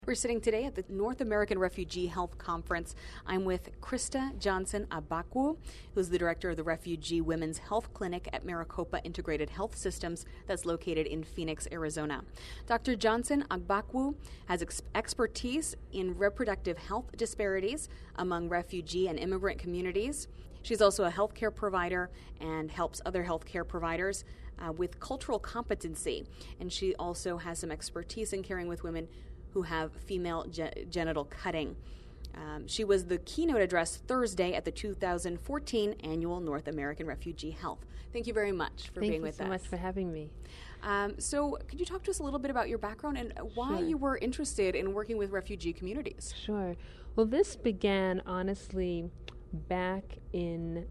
We're sitting today at the North American Refugee Health Conference. I'm with Krista Johnson Agbakwu, who's the director of the Refugee Women's Health Clinic at Maricopa Integrated Health Systems that's located in Phoenix, Arizona. Dr. Johnson Agbakwu has expertise in reproductive health disparities among refugee and immigrant communities. She's also a healthcare provider and helps other healthcare providers with cultural competency. And she also has some expertise in caring with women who have female genital cutting. She was the keynote address Thursday at the 2014 Annual North American Refugee Health. Thank you very much for being with us. Thank you so much for having me. So could you talk to us a little bit about your background and why you were interested in working with refugee communities? Sure. Well, this began, honestly, back in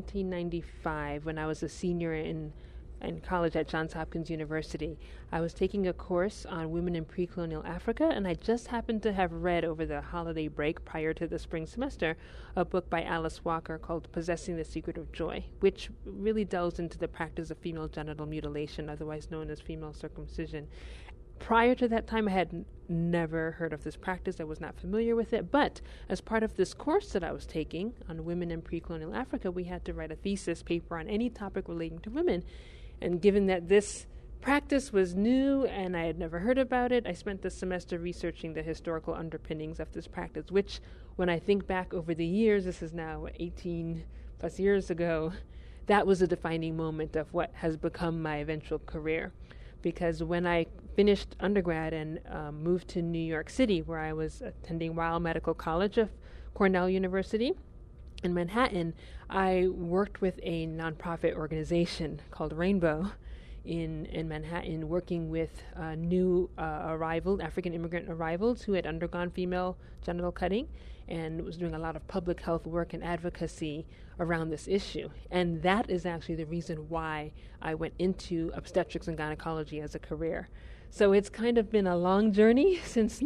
1995 when I was a senior in college at Johns Hopkins University. I was taking a course on women in pre-colonial Africa, and I just happened to have read over the holiday break prior to the spring semester a book by Alice Walker called Possessing the Secret of Joy, which really delves into the practice of female genital mutilation, otherwise known as female circumcision. Prior to that time, I had never heard of this practice. I was not familiar with it. But as part of this course that I was taking on women in pre-colonial Africa, we had to write a thesis paper on any topic relating to women. And given that this practice was new and I had never heard about it, I spent the semester researching the historical underpinnings of this practice, which, when I think back over the years, this is now 18 plus years ago, that was a defining moment of what has become my eventual career. Because when I finished undergrad and moved to New York City, where I was attending Weill Medical College of Cornell University in Manhattan, I worked with a nonprofit organization called Rainbow in Manhattan, working with new African immigrant arrivals who had undergone female genital cutting, and was doing a lot of public health work and advocacy around this issue. And that is actually the reason why I went into obstetrics and gynecology as a career. So it's kind of been a long journey since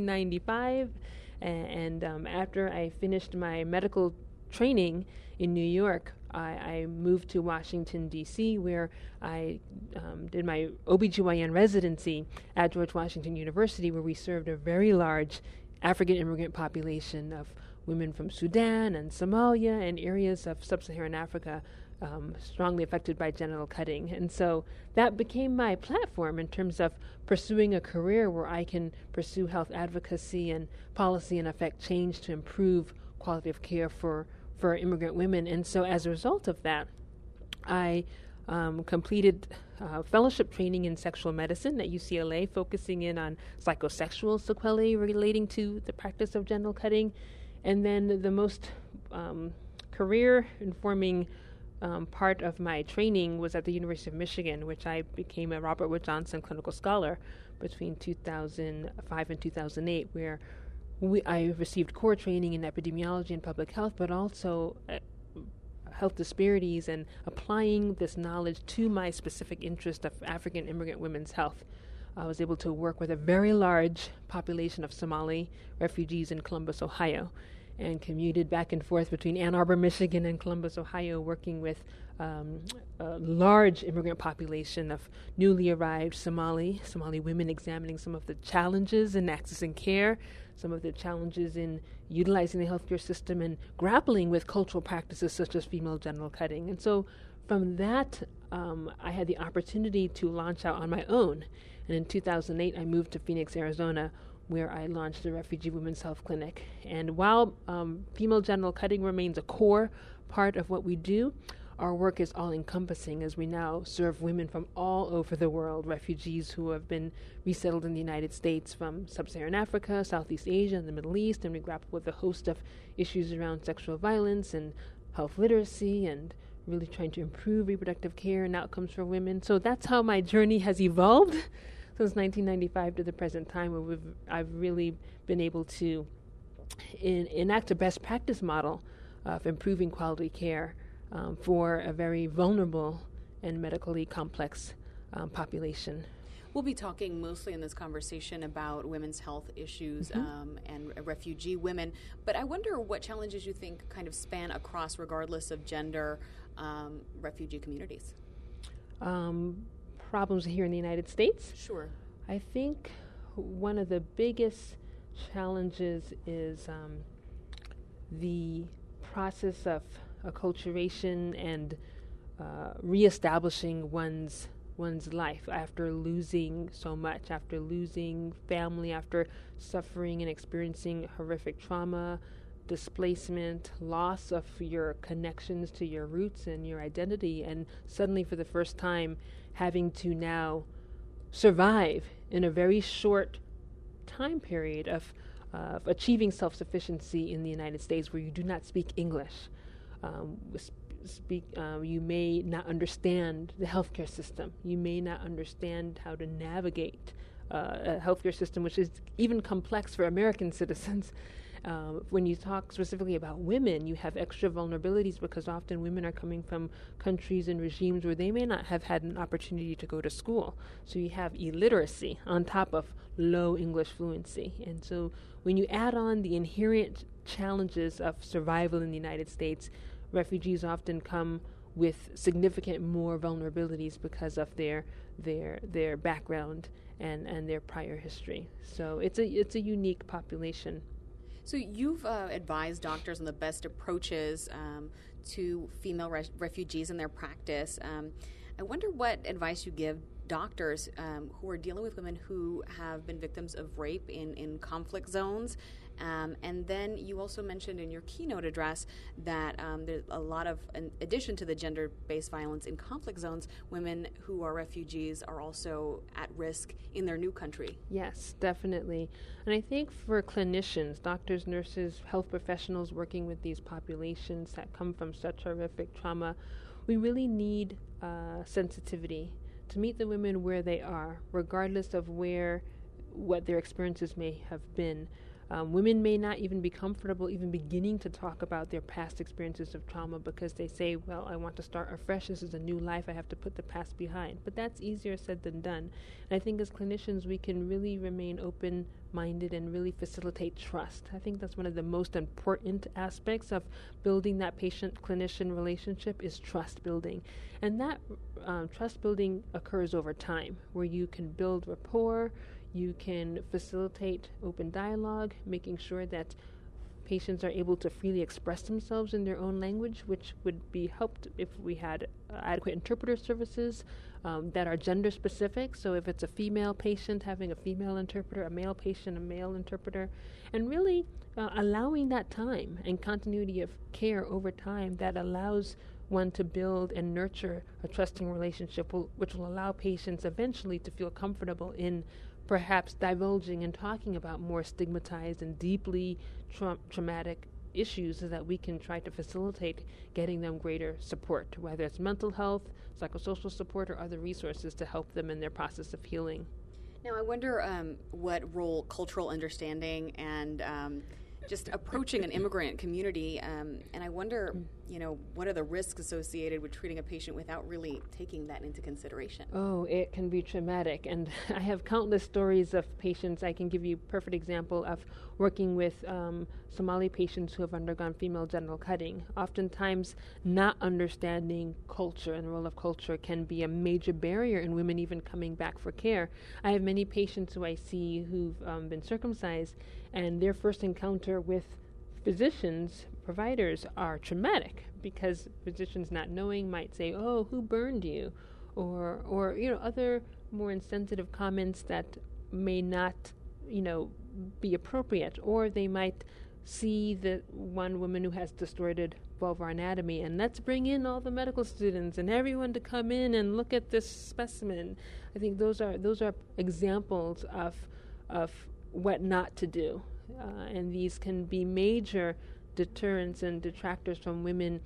1995, and after I finished my medical training in New York, I moved to Washington, D.C., where I did my OBGYN residency at George Washington University, where we served a very large African immigrant population of women from Sudan and Somalia and areas of sub-Saharan Africa strongly affected by genital cutting. And so that became my platform in terms of pursuing a career where I can pursue health advocacy and policy and affect change to improve quality of care for immigrant women. And so as a result of that, I completed fellowship training in sexual medicine at UCLA, focusing in on psychosexual sequelae relating to the practice of genital cutting. And then the most career-informing part of my training was at the University of Michigan, which I became a Robert Wood Johnson Clinical Scholar between 2005 and 2008, where I received core training in epidemiology and public health, but also health disparities and applying this knowledge to my specific interest of African immigrant women's health. I was able to work with a very large population of Somali refugees in Columbus, Ohio, and commuted back and forth between Ann Arbor, Michigan and Columbus, Ohio, working with a large immigrant population of newly arrived Somali women, examining some of the challenges in accessing care, some of the challenges in utilizing the healthcare system, and grappling with cultural practices such as female genital cutting. And so from that, I had the opportunity to launch out on my own. And in 2008, I moved to Phoenix, Arizona, where I launched the Refugee Women's Health Clinic. And while female genital cutting remains a core part of what we do, our work is all-encompassing as we now serve women from all over the world, refugees who have been resettled in the United States from sub-Saharan Africa, Southeast Asia, and the Middle East, and we grapple with a host of issues around sexual violence and health literacy and really trying to improve reproductive care and outcomes for women. So that's how my journey has evolved since 1995 to the present time, where I've really been able to enact a best practice model of improving quality care for a very vulnerable and medically complex population. We'll be talking mostly in this conversation about women's health issues and refugee women, but I wonder what challenges you think kind of span across, regardless of gender, refugee communities. Problems here in the United States? Sure. I think one of the biggest challenges is the process of acculturation and reestablishing one's life after losing so much, after losing family, after suffering and experiencing horrific trauma, displacement, loss of your connections to your roots and your identity, and suddenly for the first time having to now survive in a very short time period of achieving self-sufficiency in the United States where you do not speak English. You may not understand the healthcare system. You may not understand how to navigate a healthcare system, which is even complex for American citizens. When you talk specifically about women, you have extra vulnerabilities because often women are coming from countries and regimes where they may not have had an opportunity to go to school. So you have illiteracy on top of low English fluency. And so when you add on the inherent challenges of survival in the United States, refugees often come with significant more vulnerabilities because of their background and their prior history. So it's a unique population. So you've advised doctors on the best approaches to female refugees in their practice. I wonder what advice you give doctors who are dealing with women who have been victims of rape in conflict zones. And then you also mentioned in your keynote address that there's a lot of, in addition to the gender-based violence in conflict zones, women who are refugees are also at risk in their new country. Yes, definitely. And I think for clinicians, doctors, nurses, health professionals working with these populations that come from such horrific trauma, we really need sensitivity to meet the women where they are, regardless of what their experiences may have been. Women may not even be comfortable even beginning to talk about their past experiences of trauma because they say, well, I want to start afresh. This is a new life. I have to put the past behind. But that's easier said than done. And I think as clinicians, we can really remain open-minded and really facilitate trust. I think that's one of the most important aspects of building that patient-clinician relationship is trust building. And that trust building occurs over time, where you can build rapport, you can facilitate open dialogue, making sure that patients are able to freely express themselves in their own language, which would be helped if we had adequate interpreter services that are gender specific. So if it's a female patient, having a female interpreter, a male patient, a male interpreter, and really allowing that time and continuity of care over time that allows one to build and nurture a trusting relationship, which will allow patients eventually to feel comfortable in perhaps divulging and talking about more stigmatized and deeply traumatic issues so that we can try to facilitate getting them greater support, whether it's mental health, psychosocial support, or other resources to help them in their process of healing. Now, I wonder what role cultural understanding and just approaching an immigrant community, and I wonder, what are the risks associated with treating a patient without really taking that into consideration? Oh, it can be traumatic, and I have countless stories of patients. I can give you a perfect example of working with Somali patients who have undergone female genital cutting. Oftentimes, not understanding culture and the role of culture can be a major barrier in women even coming back for care. I have many patients who I see who've been circumcised, and their first encounter with physicians, providers, are traumatic because physicians not knowing might say, "Oh, who burned you?" or other more insensitive comments that may not, be appropriate, or they might see the one woman who has distorted vulvar anatomy and let's bring in all the medical students and everyone to come in and look at this specimen. I think those are examples of what not to do. And these can be major deterrents and detractors from women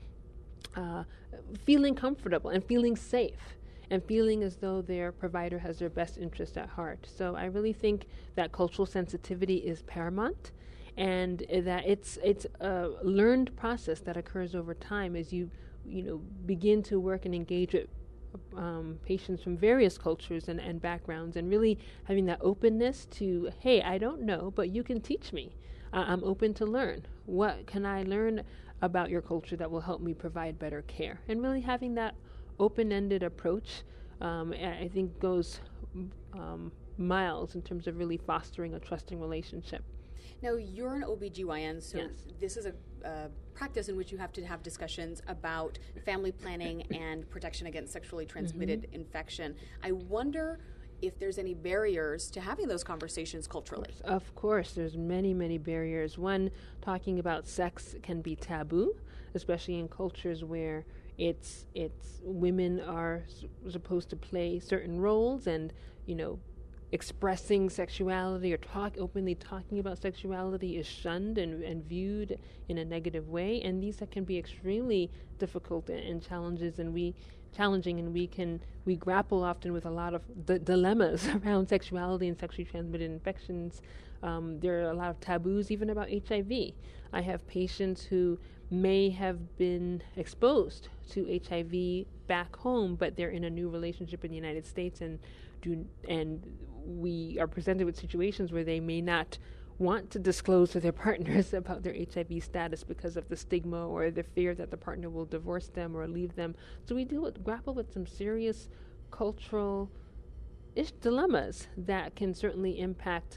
feeling comfortable and feeling safe and feeling as though their provider has their best interest at heart. So I really think that cultural sensitivity is paramount, and that it's a learned process that occurs over time as you begin to work and engage with patients from various cultures and backgrounds, and really having that openness to, hey, I don't know, but you can teach me. I'm open to learn. What can I learn about your culture that will help me provide better care? And really having that open-ended approach, I think goes miles in terms of really fostering a trusting relationship. Now, you're an OBGYN, so Yes. this is a practice in which you have to have discussions about family planning and protection against sexually transmitted infection. I wonder if there's any barriers to having those conversations culturally. Of course, there's many, many barriers. One, talking about sex can be taboo, especially in cultures where it's women are supposed to play certain roles, and expressing sexuality or openly talking about sexuality is shunned and viewed in a negative way, and these can be extremely difficult and challenging, and we grapple often with a lot of dilemmas around sexuality and sexually transmitted infections. There are a lot of taboos even about HIV. I have patients who may have been exposed to HIV back home, but they're in a new relationship in the United States, and we are presented with situations where they may not want to disclose to their partners about their HIV status because of the stigma or the fear that the partner will divorce them or leave them. So we grapple with some serious cultural dilemmas that can certainly impact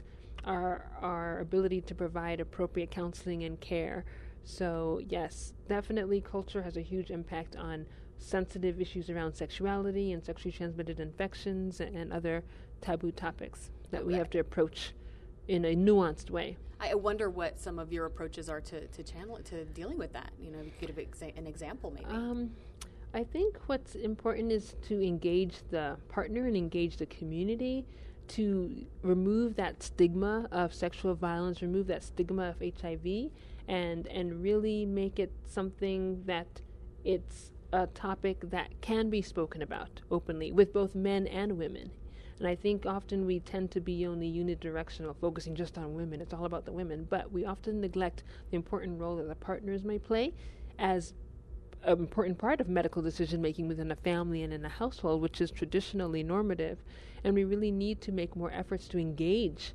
our ability to provide appropriate counseling and care. So yes, definitely culture has a huge impact on sensitive issues around sexuality and sexually transmitted infections and other taboo topics that we have to approach in a nuanced way. I wonder what some of your approaches are to dealing with that. If you could give an example, maybe. I think what's important is to engage the partner and engage the community to remove that stigma of sexual violence, remove that stigma of HIV, and really make it something that it's a topic that can be spoken about openly with both men and women. And I think often we tend to be only unidirectional, focusing just on women. It's all about the women. But we often neglect the important role that the partners may play as an important part of medical decision-making within a family and in a household, which is traditionally normative. And we really need to make more efforts to engage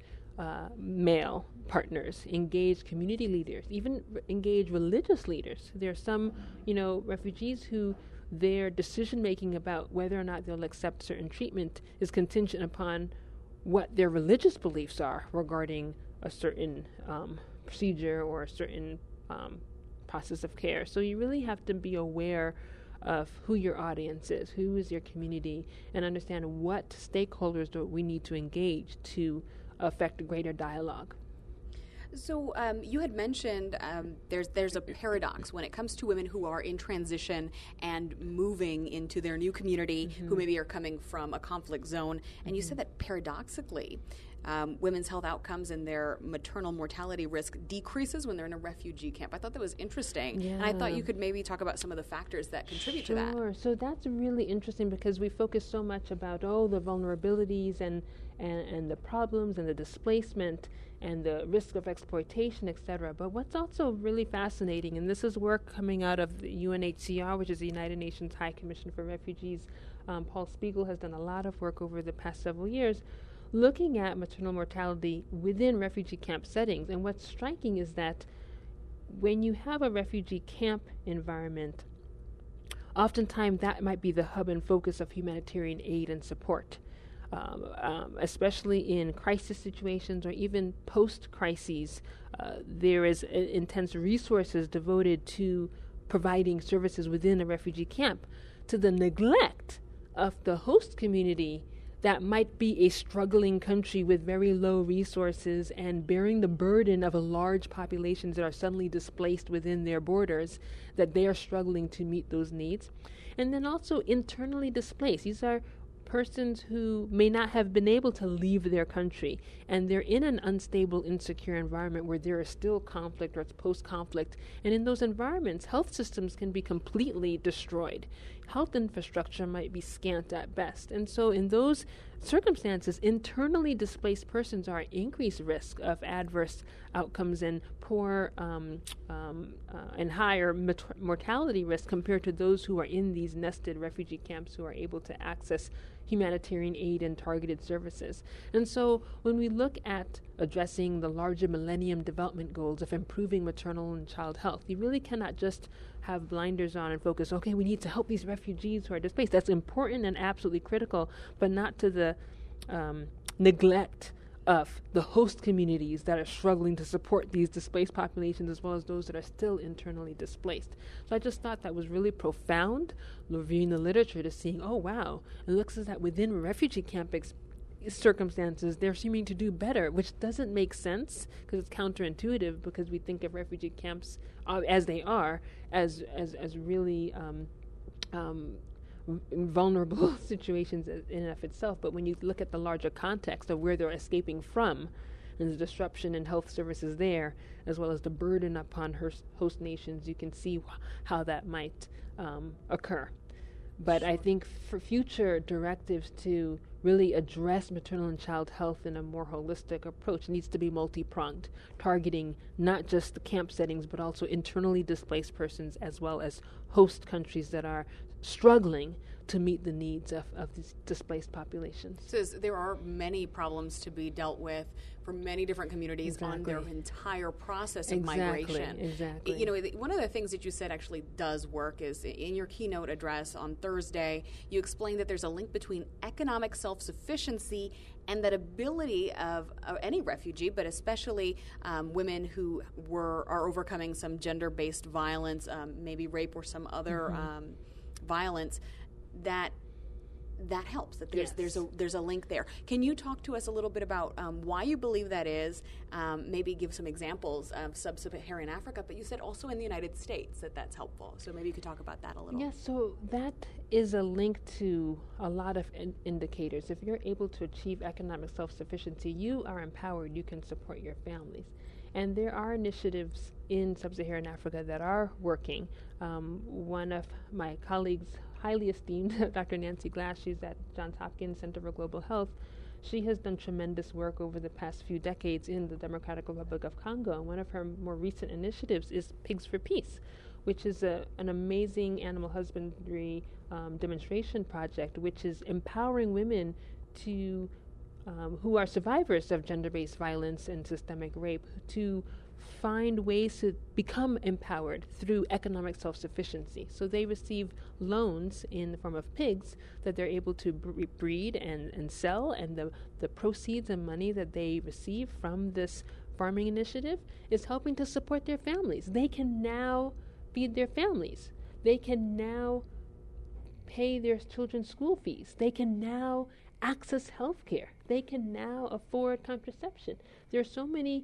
male partners, engage community leaders, even engage religious leaders. There are some, refugees who their decision-making about whether or not they'll accept certain treatment is contingent upon what their religious beliefs are regarding a certain procedure or a certain process of care. So you really have to be aware of who your audience is, who is your community, and understand what stakeholders do we need to engage to affect a greater dialogue. So you had mentioned there's a paradox when it comes to women who are in transition and moving into their new community, who maybe are coming from a conflict zone. And you said that paradoxically, women's health outcomes and their maternal mortality risk decreases when they're in a refugee camp. I thought that was interesting. Yeah. And I thought you could maybe talk about some of the factors that contribute to that. Sure. So that's really interesting because we focus so much about, the vulnerabilities and the problems and the displacement and the risk of exploitation, etc. But what's also really fascinating, and this is work coming out of the UNHCR, which is the United Nations High Commission for Refugees. Paul Spiegel has done a lot of work over the past several years looking at maternal mortality within refugee camp settings. And what's striking is that when you have a refugee camp environment, oftentimes that might be the hub and focus of humanitarian aid and support. Especially in crisis situations or even post-crises, there is intense resources devoted to providing services within a refugee camp, to the neglect of the host community that might be a struggling country with very low resources and bearing the burden of a large populations that are suddenly displaced within their borders, that they are struggling to meet those needs. And then also internally displaced. These are persons who may not have been able to leave their country, and they're in an unstable, insecure environment where there is still conflict or it's post-conflict. And in those environments, health systems can be completely destroyed. Health infrastructure might be scant at best. And so in those circumstances, internally displaced persons are at increased risk of adverse outcomes and poor and higher mortality risk compared to those who are in these nested refugee camps who are able to access humanitarian aid and targeted services. And so when we look at addressing the larger Millennium Development Goals of improving maternal and child health, you really cannot just have blinders on and focus, okay, we need to help these refugees who are displaced. That's important and absolutely critical, but not to the neglect of the host communities that are struggling to support these displaced populations, as well as those that are still internally displaced. So I just thought that was really profound, reviewing the literature to seeing, oh wow, it looks as that within refugee camp circumstances, they're seeming to do better, which doesn't make sense because it's counterintuitive, because we think of refugee camps as they are, as really vulnerable situations in and of itself. But when you look at the larger context of where they're escaping from and the disruption in health services there, as well as the burden upon host nations, you can see how that might occur. But I think for future directives to really address maternal and child health in a more holistic approach needs to be multi-pronged, targeting not just the camp settings, but also internally displaced persons, as well as host countries that are struggling to meet the needs of these displaced populations. So there are many problems to be dealt with for many different communities on their entire process of migration. Exactly. You know, one of the things that you said actually does work is in your keynote address on Thursday, you explained that there's a link between economic self-sufficiency and that ability of any refugee, but especially women who are overcoming some gender-based violence, maybe rape or some other violence, that helps, that there's a link there. Can you talk to us a little bit about why you believe that is, maybe give some examples of sub-Saharan Africa, but you said also in the United States that's helpful, so maybe you could talk about that a little. Yes, so that is a link to a lot of indicators. If you're able to achieve economic self-sufficiency, you are empowered, you can support your families. And there are initiatives in sub-Saharan Africa that are working. One of my colleagues, highly esteemed, Dr. Nancy Glass, she's at Johns Hopkins Center for Global Health. She has done tremendous work over the past few decades in the Democratic Republic of Congo. And one of her more recent initiatives is Pigs for Peace, which is an amazing animal husbandry demonstration project, which is empowering women to who are survivors of gender-based violence and systemic rape to find ways to become empowered through economic self-sufficiency. So they receive loans in the form of pigs that they're able to breed and sell, and the proceeds and money that they receive from this farming initiative is helping to support their families. They can now feed their families. They can now pay their children's school fees. They can now access health care. They can now afford contraception. There are so many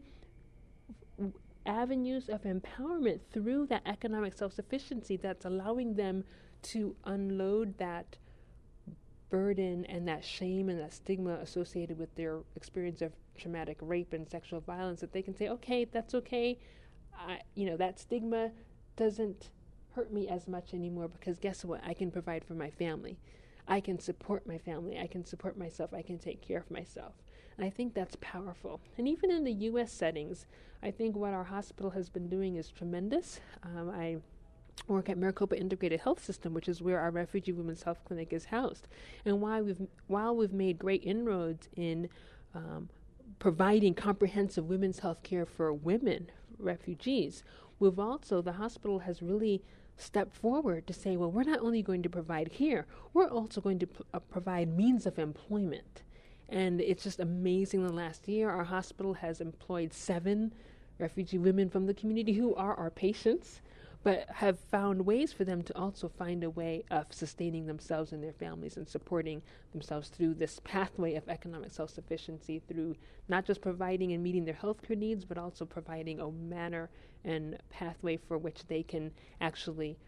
avenues of empowerment through that economic self-sufficiency that's allowing them to unload that burden and that shame and that stigma associated with their experience of traumatic rape and sexual violence, that they can say, okay, that's okay. That stigma doesn't hurt me as much anymore, because guess what? I can provide for my family. I can support my family. I can support myself. I can take care of myself. And I think that's powerful. And even in the U.S. settings, I think what our hospital has been doing is tremendous. I work at Maricopa Integrated Health System, which is where our Refugee Women's Health Clinic is housed. And while we've made great inroads in providing comprehensive women's health care for women, refugees, the hospital has really stepped forward to say, well, we're not only going to provide care, we're also going to provide means of employment. And it's just amazing. The last year, our hospital has employed 7 refugee women from the community who are our patients, but have found ways for them to also find a way of sustaining themselves and their families and supporting themselves through this pathway of economic self-sufficiency, through not just providing and meeting their healthcare needs, but also providing a manner and pathway for which they can actually,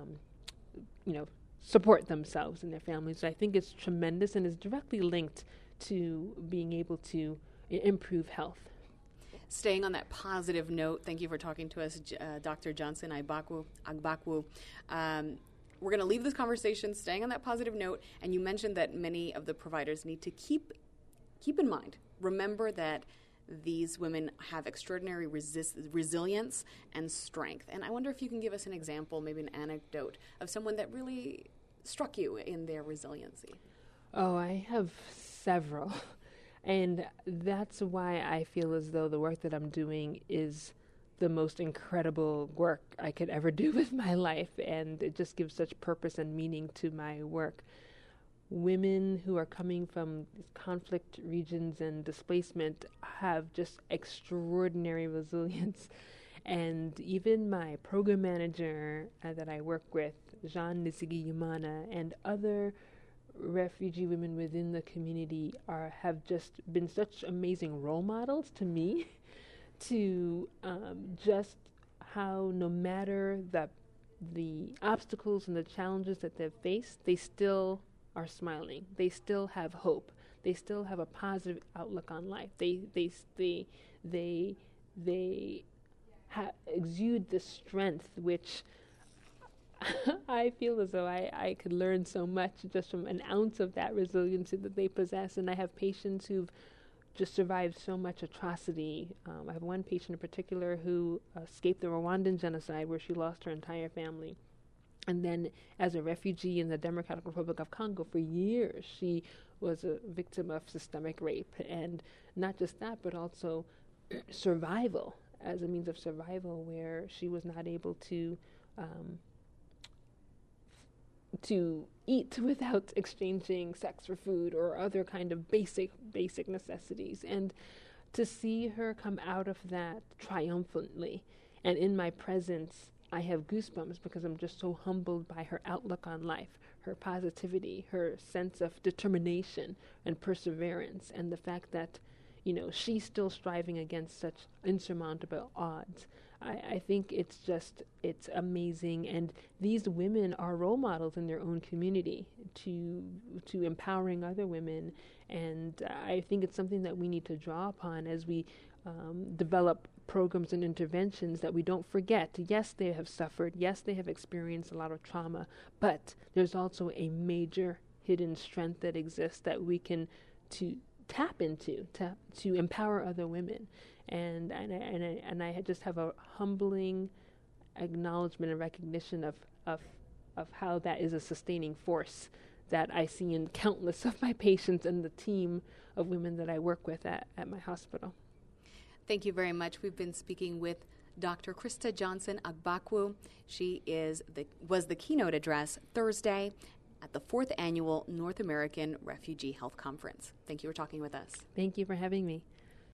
support themselves and their families. So I think it's tremendous and is directly linked to being able to improve health. Staying on that positive note, thank you for talking to us, Dr. Johnson Agbakwu. We're going to leave this conversation staying on that positive note, and you mentioned that many of the providers need to keep in mind, remember that these women have extraordinary resilience and strength. And I wonder if you can give us an example, maybe an anecdote, of someone that really struck you in their resiliency. Oh, I have several. And that's why I feel as though the work that I'm doing is the most incredible work I could ever do with my life, and it just gives such purpose and meaning to my work. women who are coming from conflict regions and displacement have just extraordinary resilience. And even my program manager that I work with, Jean Nizigi-Yumana, and other refugee women within the community have just been such amazing role models to me to just how no matter the obstacles and the challenges that they've faced, they still are smiling. They still have hope. They still have a positive outlook on life. They exude the strength which I feel as though I could learn so much just from an ounce of that resiliency that they possess. And I have patients who've just survived so much atrocity. I have one patient in particular who escaped the Rwandan genocide where she lost her entire family. And then as a refugee in the Democratic Republic of Congo for years, she was a victim of systemic rape. And not just that, but also survival, as a means of survival, where she was not able to eat without exchanging sex for food or other kind of basic necessities. And to see her come out of that triumphantly, and in my presence, I have goosebumps because I'm just so humbled by her outlook on life, her positivity, her sense of determination and perseverance, and the fact that, you know, she's still striving against such insurmountable odds. I think it's amazing, and these women are role models in their own community to empowering other women, and I think it's something that we need to draw upon as we develop programs and interventions, that we don't forget. Yes, they have suffered. Yes, they have experienced a lot of trauma, but there's also a major hidden strength that exists that we can tap into to empower other women. And I just have a humbling acknowledgement and recognition of how that is a sustaining force that I see in countless of my patients and the team of women that I work with at my hospital. Thank you very much. We've been speaking with Dr. Krista Johnson Agbakwu. She was the keynote address Thursday at the 4th Annual North American Refugee Health Conference. Thank you for talking with us. Thank you for having me.